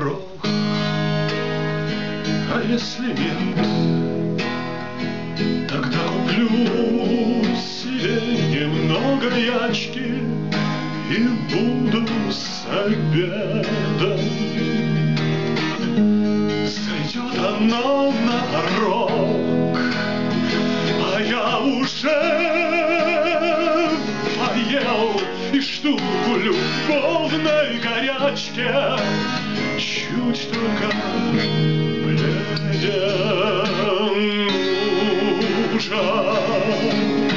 порог. А если нет, тогда куплю себе немного ячки и буду с обедом. Зайдет она на порог, а я уже поел и штуку любовной горячки, чуть только бледен ужас.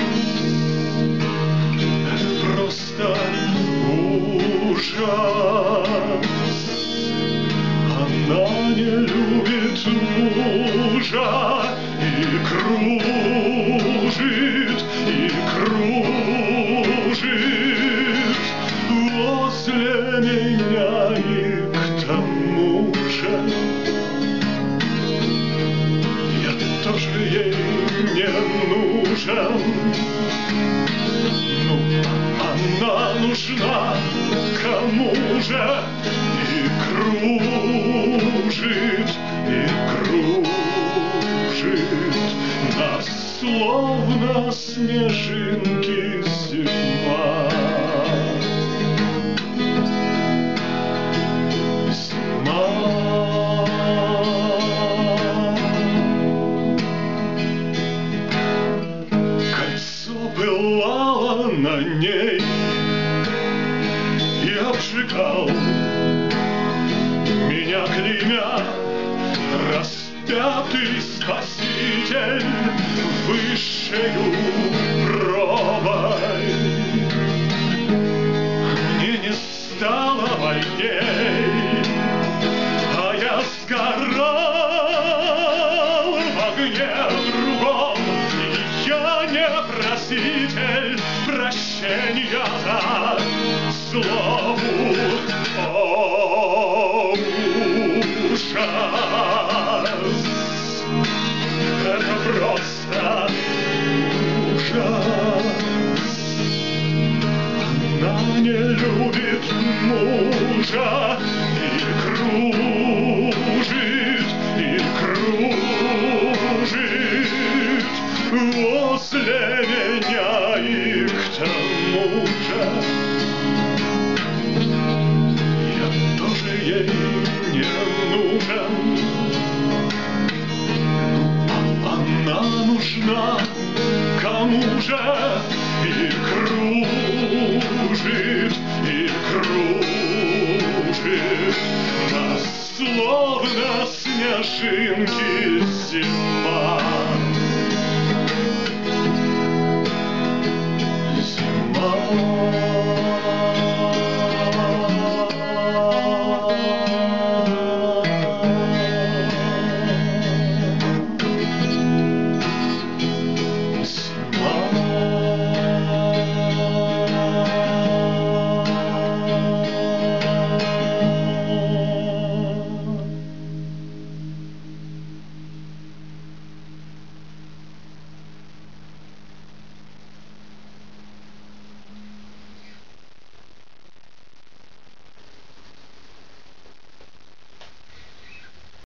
Это просто ужас. Она не любит мужа и кружит возле меня, и к тому же я тоже ей не нужен. Ну, она нужна кому же? И кружит нас, словно снежинки зима. Кольцо пылало на ней и обжигал меня, клеймя, распятый спаситель высшею пробой. Мне не стало вольней, а я сгорал в огне другом. И я не проситель прощения за злобу. О, ужас! Это просто ужас. Она не любит мужа и кружит возле меня, и к тому же я тоже ей не нужен. Она нужна кому же? И кружит нас, словно снежинки зима.